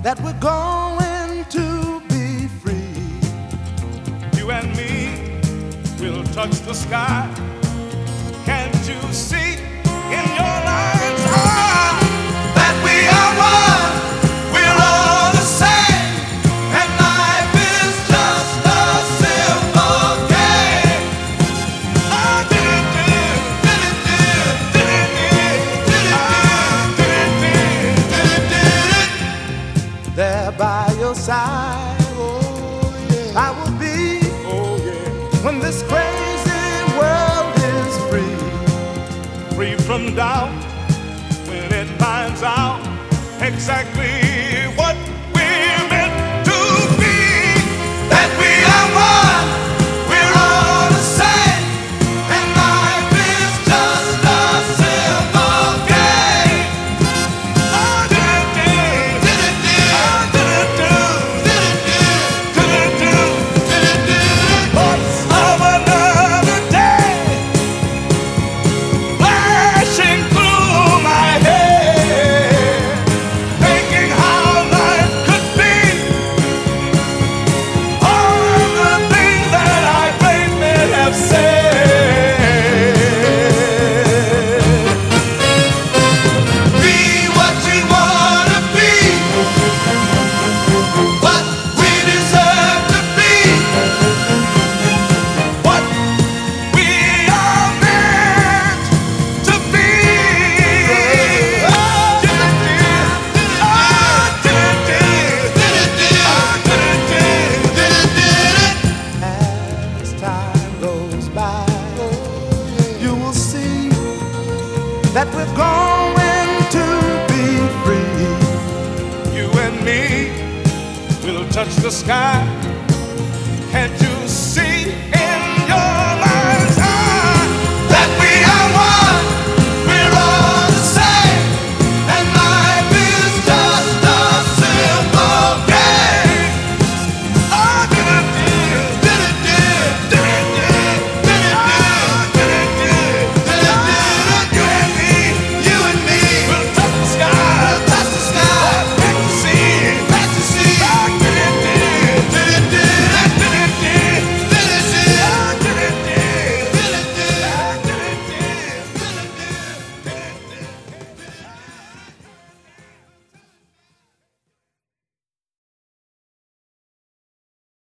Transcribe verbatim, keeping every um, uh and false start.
that we're going to be free. You and me will touch the sky. Can't you see in your mind's eye that we are one? We're all the same, and life is just a simple game. Ah, did it, did it, did it, did it, ah, did it, did it, did it. There by your side, oh yeah, I will be. Oh yeah, When this crazy world is free, free from doubt, when it finds out exactly what we're meant to be. That we are one, we're all the same, and life is just a simple game. Oh, did it, did it, did it, did it, did it, did it, did it, did it, did it. Thoughts of another day flashing through my head, thinking how life could be. All the things that I great men have said. Be what you wanna be, what we deserve to be, what we are meant to be. Oh, did it, did it, did it, oh, did it, did it, did it, did it, did it, did it. as time goes by, you will see that we're going to be free. You and me will touch the sky. Can't you see